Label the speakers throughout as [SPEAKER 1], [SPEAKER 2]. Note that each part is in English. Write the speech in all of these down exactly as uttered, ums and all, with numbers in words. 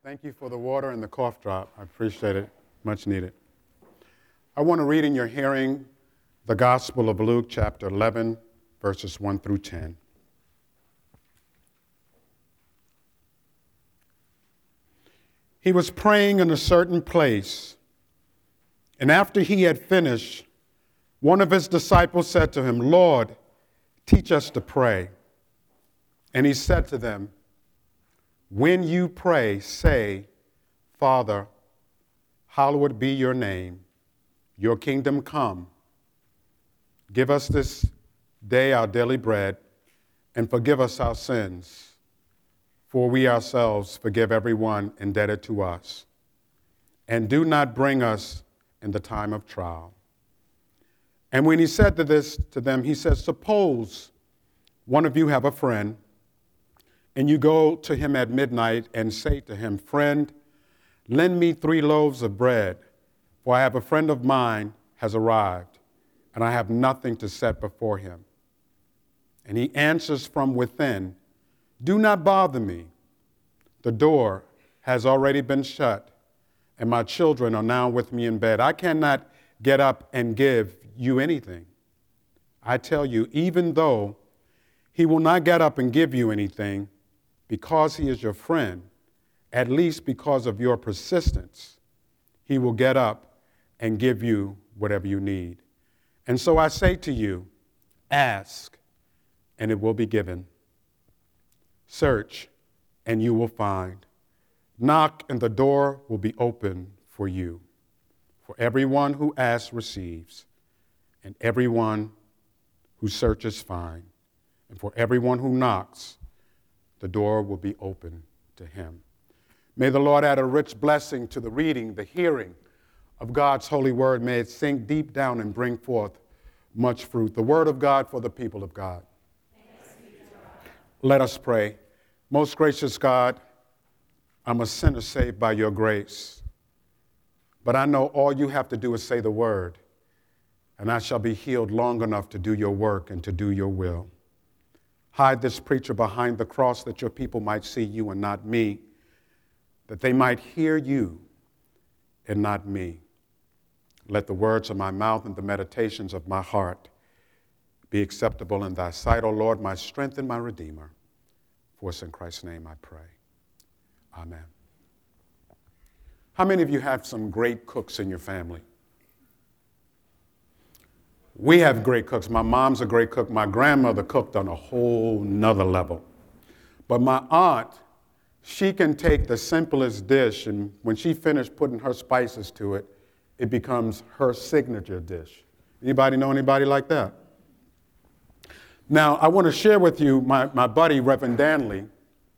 [SPEAKER 1] Thank you for the water and the cough drop. I appreciate it. Much needed. I want to read in your hearing the Gospel of Luke, chapter eleven, verses one through ten. He was praying in a certain place, and after he had finished, one of his disciples said to him, "Lord, teach us to pray." And he said to them, "When you pray, say, 'Father, hallowed be your name. Your kingdom come. Give us this day our daily bread, and forgive us our sins, for we ourselves forgive everyone indebted to us. And do not bring us in the time of trial.'" And when he said to this to them, he said, "Suppose one of you have a friend, and you go to him at midnight and say to him, 'Friend, lend me three loaves of bread, for I have a friend of mine has arrived, and I have nothing to set before him.' And he answers from within, 'Do not bother me. The door has already been shut, and my children are now with me in bed. I cannot get up and give you anything.' I tell you, even though he will not get up and give you anything, because he is your friend, at least because of your persistence, he will get up and give you whatever you need. And so I say to you, ask, and it will be given. Search, and you will find. Knock, and the door will be open for you. For everyone who asks receives, and everyone who searches finds. And for everyone who knocks, the door will be open to him." May the Lord add a rich blessing to the reading, the hearing of God's holy word. May it sink deep down and bring forth much fruit. The word of God for the people of God. Let us pray. Most gracious God, I'm a sinner saved by your grace. But I know all you have to do is say the word, and I shall be healed long enough to do your work and to do your will. Hide this preacher behind the cross that your people might see you and not me, that they might hear you and not me. Let the words of my mouth and the meditations of my heart be acceptable in thy sight, O Lord, my strength and my Redeemer. For it's in Christ's name I pray. Amen. How many of you have some great cooks in your family? We have great cooks. My mom's a great cook. My grandmother cooked on a whole nother level. But my aunt, she can take the simplest dish, and when she finished putting her spices to it, it becomes her signature dish. Anybody know anybody like that? Now, I want to share with you, my, my buddy, Reverend Danley,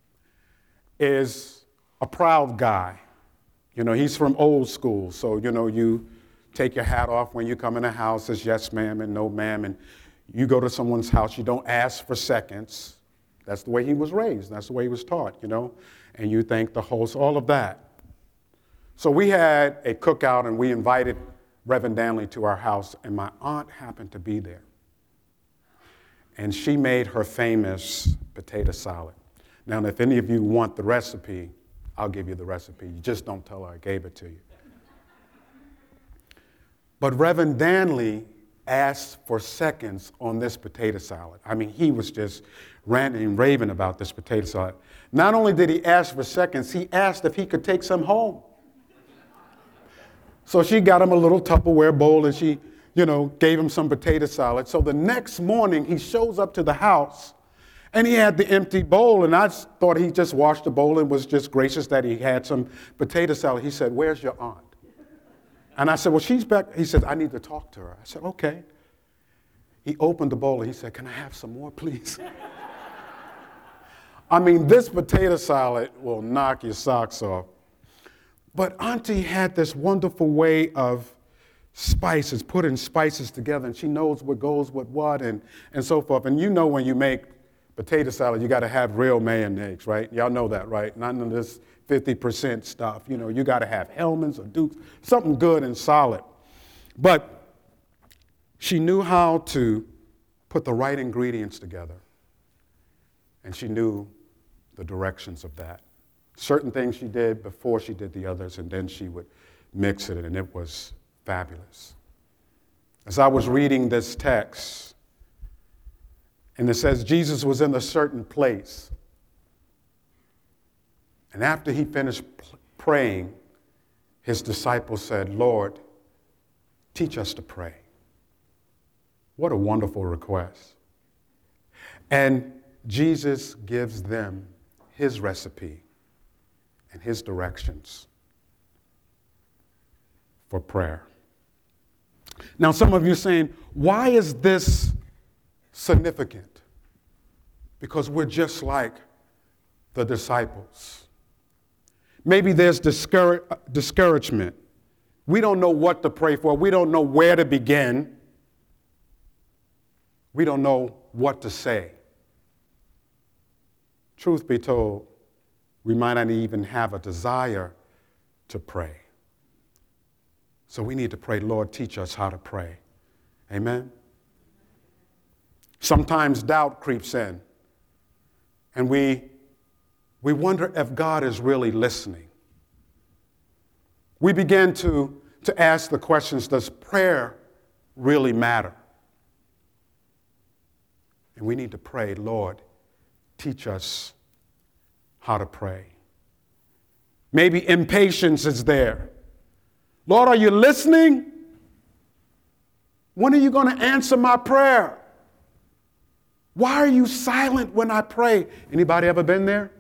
[SPEAKER 1] is a proud guy. You know, he's from old school, so, you know, you take your hat off when you come in a house. It's yes, ma'am, and no, ma'am. And you go to someone's house, you don't ask for seconds. That's the way he was raised. That's the way he was taught, you know. And you thank the host, all of that. So we had a cookout, and we invited Reverend Danley to our house, and my aunt happened to be there. And she made her famous potato salad. Now, if any of you want the recipe, I'll give you the recipe. You just don't tell her I gave it to you. But Reverend Danley asked for seconds on this potato salad. I mean, he was just ranting and raving about this potato salad. Not only did he ask for seconds, he asked if he could take some home. So she got him a little Tupperware bowl, and she, you know, gave him some potato salad. So the next morning, he shows up to the house, and he had the empty bowl, and I thought he just washed the bowl and was just gracious that he had some potato salad. He said, "Where's your aunt?" And I said, "Well, she's back." He said, "I need to talk to her." I said, "Okay." He opened the bowl and he said, "Can I have some more, please?" I mean, this potato salad will knock your socks off. But Auntie had this wonderful way of spices, putting spices together, and she knows what goes with what and, and so forth. And you know when you make potato salad, you got to have real mayonnaise, right? Y'all know that, right? None of this fifty percent stuff. You know, you got to have Hellmann's or Duke's, something good and solid. But she knew how to put the right ingredients together, and she knew the directions of that. certain things she did before she did the others, and then she would mix it, and it was fabulous. As I was reading this text, and it says Jesus was in a certain place, and after he finished praying, his disciples said, Lord, teach us to pray. What a wonderful request. And Jesus gives them his recipe and his directions for prayer. Now, some of you are saying, why is this significant? Because we're just like the disciples. Maybe there's discourage, discouragement. We don't know what to pray for. We don't know where to begin. We don't know what to say. Truth be told, we might not even have a desire to pray. So we need to pray, Lord, teach us how to pray. Amen? Sometimes doubt creeps in, and we, we wonder if God is really listening. We begin to, to ask the questions, does prayer really matter? And we need to pray, Lord, teach us how to pray. Maybe impatience is there. Lord, are you listening? When are you going to answer my prayer? Why are you silent when I pray? Anybody ever been there?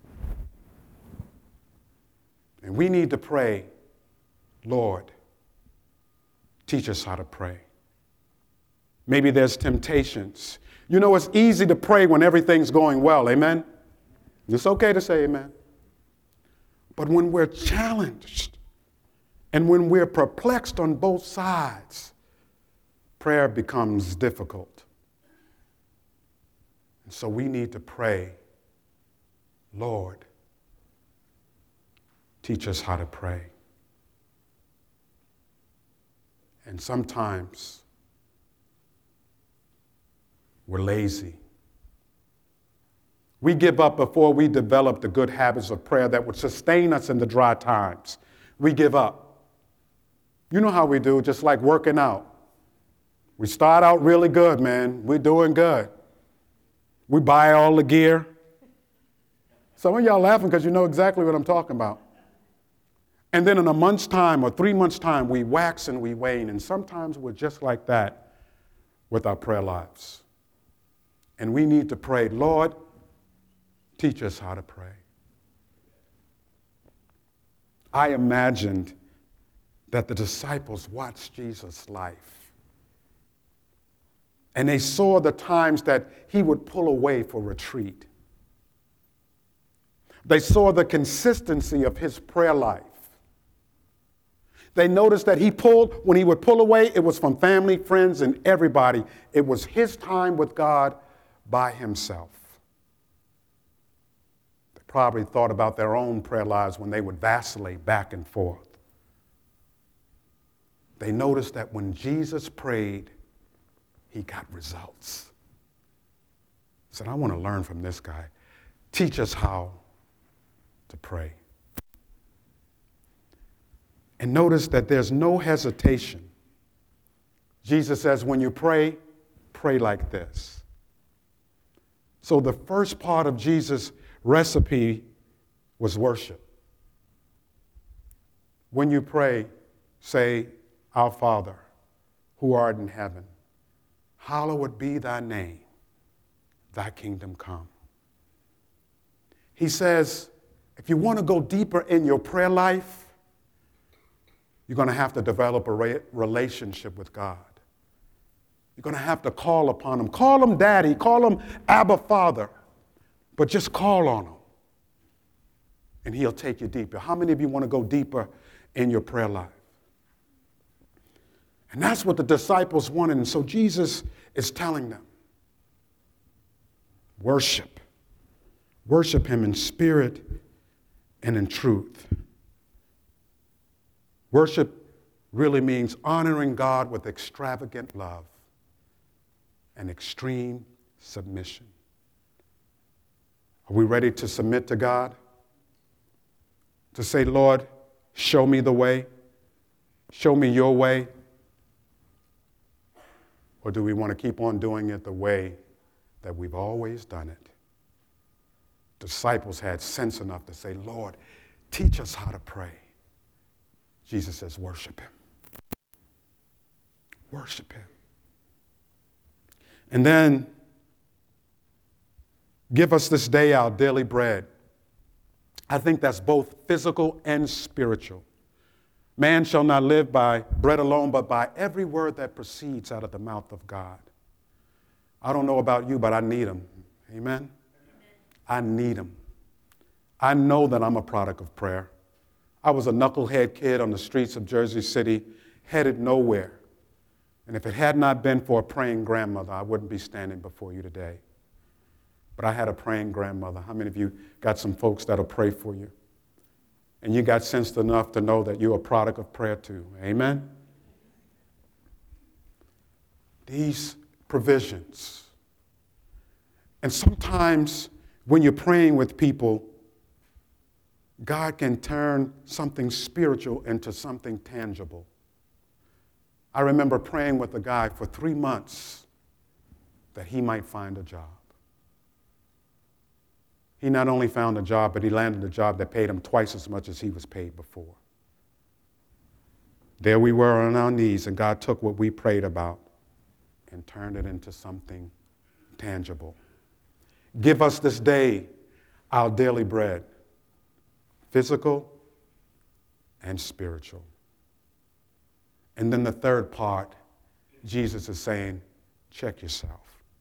[SPEAKER 1] And we need to pray, Lord, teach us how to pray. Maybe there's temptations. You know, it's easy to pray when everything's going well, amen? It's okay to say amen. But when we're challenged and when we're perplexed on both sides, prayer becomes difficult. And so we need to pray, Lord, teach us how to pray. And sometimes we're lazy. We give up before we develop the good habits of prayer that would sustain us in the dry times. We give up. You know how we do, just like working out. We start out really good, man. We're doing good. We buy all the gear. Some of y'all laughing because you know exactly what I'm talking about. And then in a month's time or three months' time, we wax and we wane. And sometimes we're just like that with our prayer lives. And we need to pray, Lord, teach us how to pray. I imagined that the disciples watched Jesus' life. And they saw the times that he would pull away for retreat. They saw the consistency of his prayer life. They noticed that he pulled, when he would pull away, it was from family, friends, and everybody. It was his time with God by himself. They probably thought about their own prayer lives when they would vacillate back and forth. They noticed that when Jesus prayed, he got results. I said, I want to learn from this guy. Teach us how to pray. And notice that there's no hesitation. Jesus says, when you pray, pray like this. So the first part of Jesus' recipe was worship. When you pray, say, Our Father, who art in heaven, hallowed be thy name, thy kingdom come. He says, if you want to go deeper in your prayer life, you're going to have to develop a re- relationship with God. You're going to have to call upon him. Call him Daddy. Call him Abba Father. But just call on him. And he'll take you deeper. How many of you want to go deeper in your prayer life? And that's what the disciples wanted. And so Jesus is telling them, worship. Worship him in spirit and in truth. Worship really means honoring God with extravagant love and extreme submission. Are we ready to submit to God? to say, Lord, show me the way, show me your way? Or do we want to keep on doing it the way that we've always done it? Disciples had sense enough to say, Lord, teach us how to pray. Jesus says, worship him. Worship him. And then, give us this day our daily bread. I think that's both physical and spiritual. Man shall not live by bread alone, but by every word that proceeds out of the mouth of God. I don't know about you, but I need him. Amen? I need him. I know that I'm a product of prayer. I was a knucklehead kid on the streets of Jersey City, headed nowhere. And if it had not been for a praying grandmother, I wouldn't be standing before you today. But I had a praying grandmother. How many of you got some folks that'll pray for you? And you got sense enough to know that you're a product of prayer too. Amen? These provisions. And sometimes when you're praying with people, God can turn something spiritual into something tangible. I remember praying with a guy for three months that he might find a job. He not only found a job, but he landed a job that paid him twice as much as he was paid before. There we were on our knees, and God took what we prayed about and turned it into something tangible. Give us this day our daily bread, physical and spiritual. And then the third part, Jesus is saying, check yourself.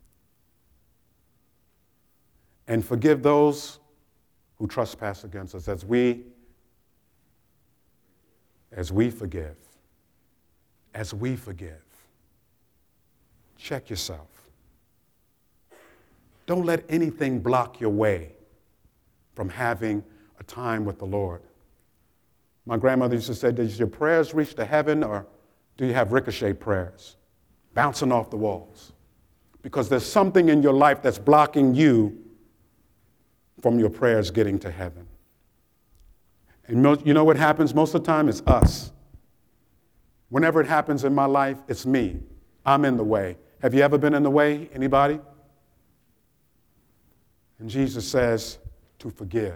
[SPEAKER 1] And forgive those who trespass against us as we, as we forgive, as we forgive. Check yourself. Don't let anything block your way from having a time with the Lord. My grandmother used to say, does your prayers reach to heaven, or do you have ricochet prayers bouncing off the walls? Because there's something in your life that's blocking you from your prayers getting to heaven. And most, you know what happens most of the time? It's us. Whenever it happens in my life, it's me. I'm in the way. Have you ever been in the way? Anybody? And Jesus says to forgive.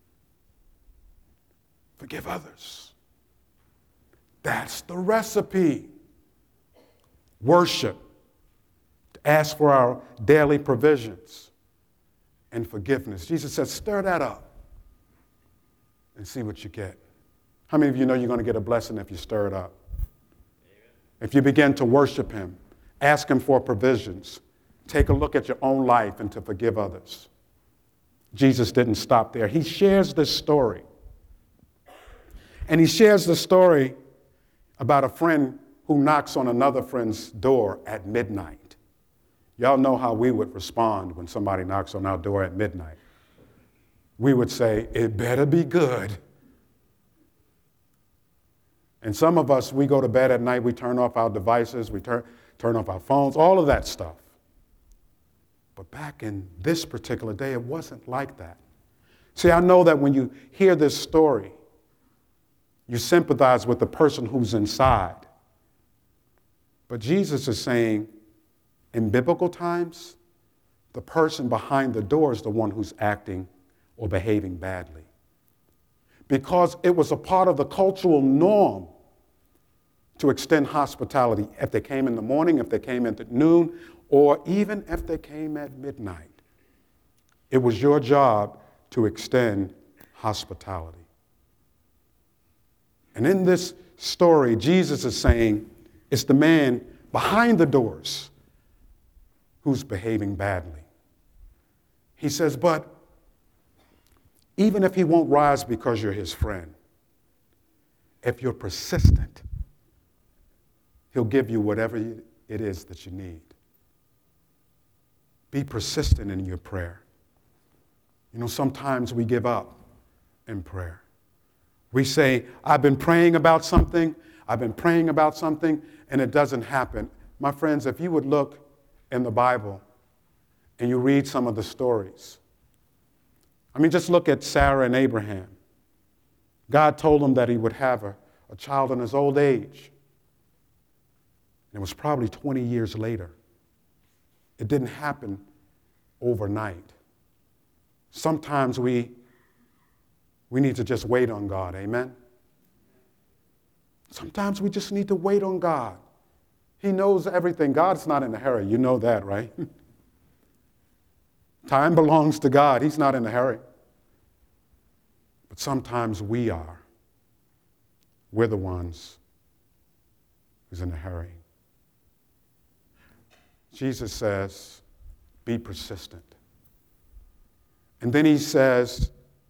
[SPEAKER 1] Forgive others. That's the recipe. Worship. To ask for our daily provisions. And forgiveness. Jesus says, stir that up and see what you get. How many of you know you're going to get a blessing if you stir it up? Amen. If you begin to worship him, ask him for provisions, take a look at your own life and to forgive others. Jesus didn't stop there. He shares this story. And he shares the story about a friend who knocks on another friend's door at midnight. Y'all know how we would respond when somebody knocks on our door at midnight. We would say, it better be good. And some of us, we go to bed at night, we turn off our devices, we turn, turn off our phones, all of that stuff. But back in this particular day, it wasn't like that. See, I know that when you hear this story, you sympathize with the person who's inside. But Jesus is saying, in biblical times, the person behind the door is the one who's acting or behaving badly. Because it was a part of the cultural norm to extend hospitality if they came in the morning, if they came at noon, or even if they came at midnight. It was your job to extend hospitality. And in this story, Jesus is saying it's the man behind the doors who's behaving badly. He says, but even if he won't rise because you're his friend, if you're persistent, he'll give you whatever it is that you need. Be persistent in your prayer. You know, sometimes we give up in prayer. We say, I've been praying about something, I've been praying about something, and it doesn't happen. My friends, if you would look in the Bible and you read some of the stories. I mean, just look at Sarah and Abraham. God told him that he would have a, a child in his old age. And it was probably twenty years later. It didn't happen overnight. Sometimes we, we need to just wait on God, amen? Sometimes we just need to wait on God. He knows everything. God's not in a hurry. You know that, right? Time belongs to God. He's not in a hurry. But sometimes we are. We're the ones who's in a hurry. Jesus says, be persistent. And then he says,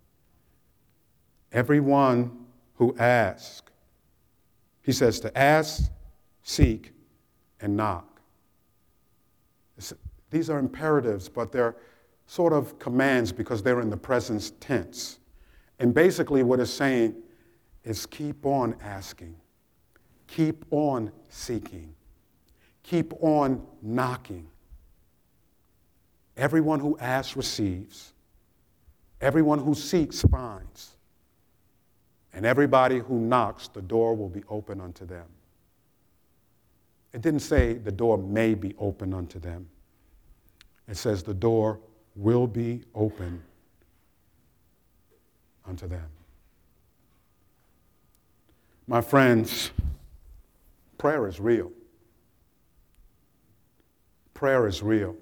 [SPEAKER 1] everyone who asks, he says to ask, seek, and knock. It's, these are imperatives, but they're sort of commands because they're in the present tense. And basically what it's saying is keep on asking, keep on seeking, keep on knocking. Everyone who asks receives. Everyone who seeks finds. And everybody who knocks, the door will be open unto them. It didn't say the door may be open unto them. It says the door will be open unto them. My friends, prayer is real. Prayer is real.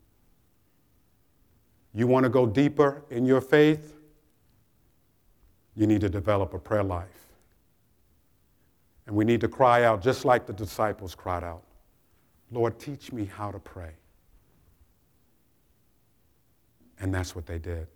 [SPEAKER 1] You want to go deeper in your faith? You need to develop a prayer life. And we need to cry out just like the disciples cried out, Lord, teach me how to pray. And that's what they did.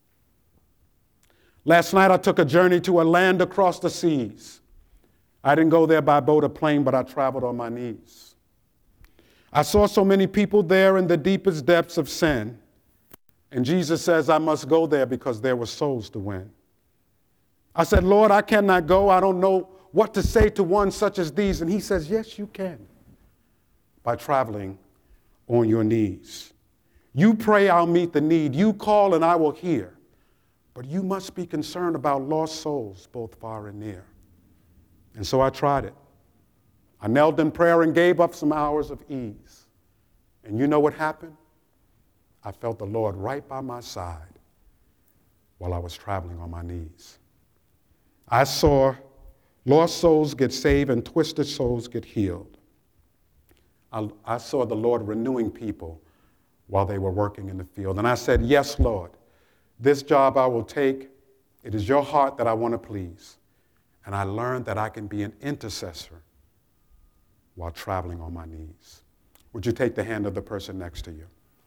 [SPEAKER 1] Last night I took a journey to a land across the seas. I didn't go there by boat or plane, but I traveled on my knees. I saw so many people there in the deepest depths of sin. And Jesus says I must go there because there were souls to win. I said, Lord, I cannot go. I don't know what to say to one such as these. And he says, yes, you can. By traveling on your knees. You pray, I'll meet the need. You call and I will hear. But you must be concerned about lost souls, both far and near. And so I tried it. I knelt in prayer and gave up some hours of ease. And you know what happened? I felt the Lord right by my side while I was traveling on my knees. I saw lost souls get saved and twisted souls get healed. I, I saw the Lord renewing people while they were working in the field. And I said, yes, Lord, this job I will take. It is your heart that I want to please. And I learned that I can be an intercessor while traveling on my knees. Would you take the hand of the person next to you?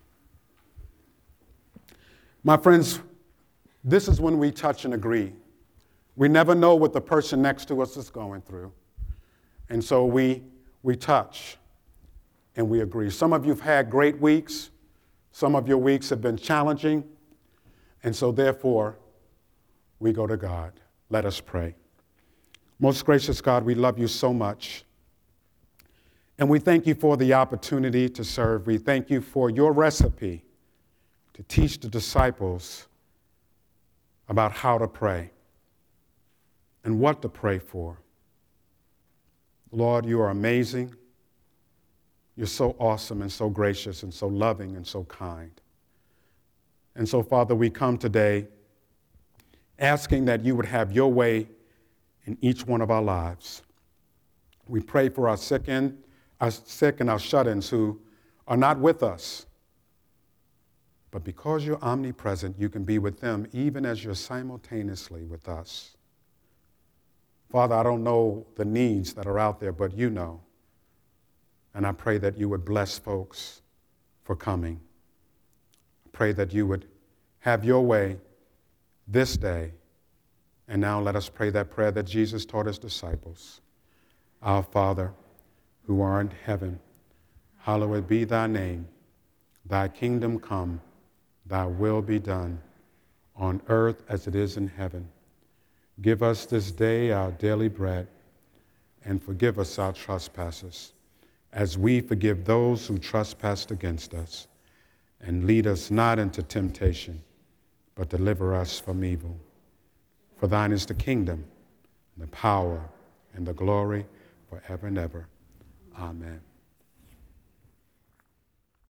[SPEAKER 1] My friends, this is when we touch and agree. We never know what the person next to us is going through. And so we, we touch and we agree. Some of you have had great weeks. Some of your weeks have been challenging. And so therefore, we go to God. Let us pray. Most gracious God, we love you so much. And we thank you for the opportunity to serve. We thank you for your recipe to teach the disciples about how to pray and what to pray for. Lord, you are amazing. You're so awesome and so gracious and so loving and so kind. And so, Father, we come today asking that you would have your way in each one of our lives. We pray for our sick and our, sick and our shut-ins who are not with us. But because you're omnipresent, you can be with them even as you're simultaneously with us. Father, I don't know the needs that are out there, but you know. And I pray that you would bless folks for coming. I pray that you would have your way this day. And now let us pray that prayer that Jesus taught his disciples. Our Father, who art in heaven, hallowed be thy name. Thy kingdom come, thy will be done, on earth as it is in heaven. Give us this day our daily bread, and forgive us our trespasses, as we forgive those who trespass against us. And lead us not into temptation, but deliver us from evil. For thine is the kingdom, and the power, and the glory forever and ever. Amen.